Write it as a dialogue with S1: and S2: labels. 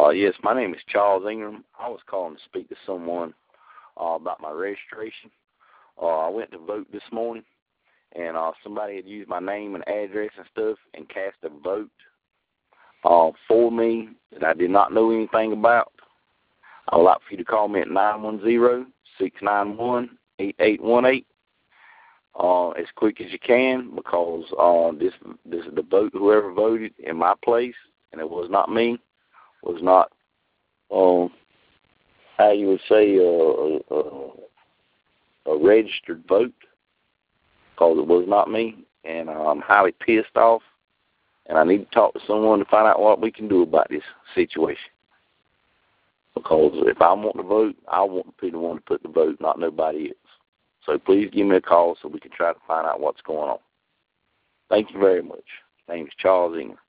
S1: Yes, my name is Charles Ingram. I was calling to speak to someone about my registration. I went to vote this morning, and somebody had used my name and address and stuff and cast a vote for me that I did not know anything about. I would like for you to call me at 910-691-8818 as quick as you can, because this is the vote. Whoever voted in my place, and it was not me, was not, how you would say, a registered vote, because it was not me, and I'm highly pissed off, and I need to talk to someone to find out what we can do about this situation. Because if I want to vote, I want to be the one to put the vote, not nobody else. So please give me a call so we can try to find out what's going on. Thank you very much. My name is Charles Ingram.